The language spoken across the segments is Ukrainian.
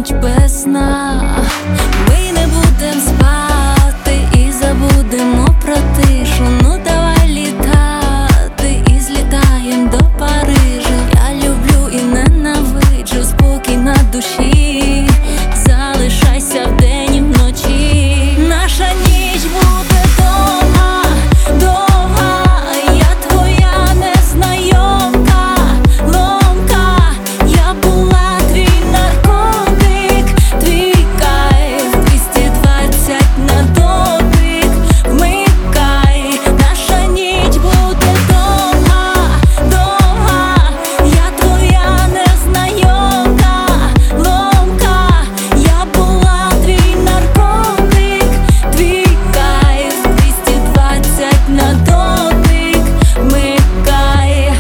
ніч без сна. Ми не будем спати і забудемо про тишу. Ну давай літати і злітаєм до Парижа. Я люблю і ненавиджу, спокій на душі. Залишайся вдень і вночі. Наша ніч буде довга, довга. Я твоя незнайомка, ломка. Я була твій наркотик, твій кайф. 220 на дотик, вмикай. Наша ніч буде довга, довга. Я твоя незнайомка, ломка. Я була твій наркотик, твій кайф. 220 на дотик, вмикай.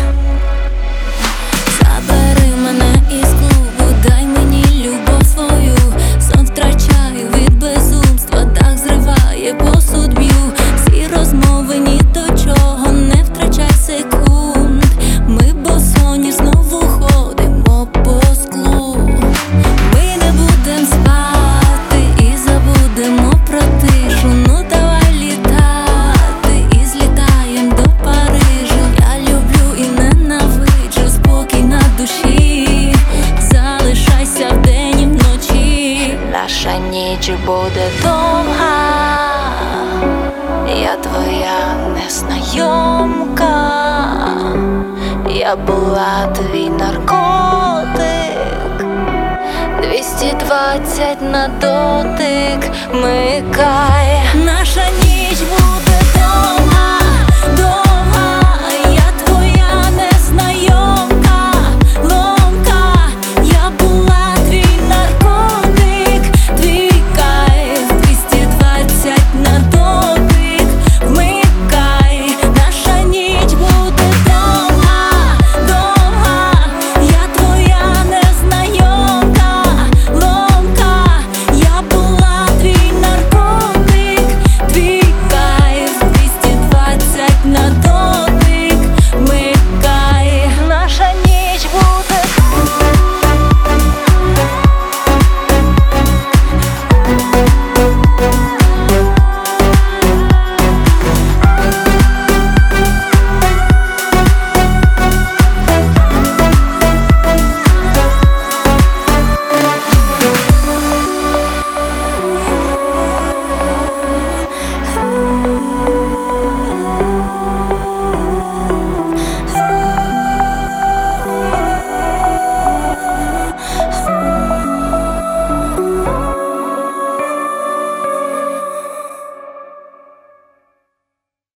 Забери мене із клубу, дай мені любов свою. Сон втрачаю від безумства, дах зриває, посуд б'ю. Всі розмови ні до чого, не втрачай секунд. Ми босоніж знову ходимо по склу. Ми не будем спати і забудемо про тишу. Ну давай літати і злітаєм до Парижа. Я люблю і ненавиджу, спокій на душі. Залишайся вдень і вночі. Наша ніч буде довга. Я твоя незнайомка. Я була твій наркотик. 220 на дотик, вмикай. Наша ніч буде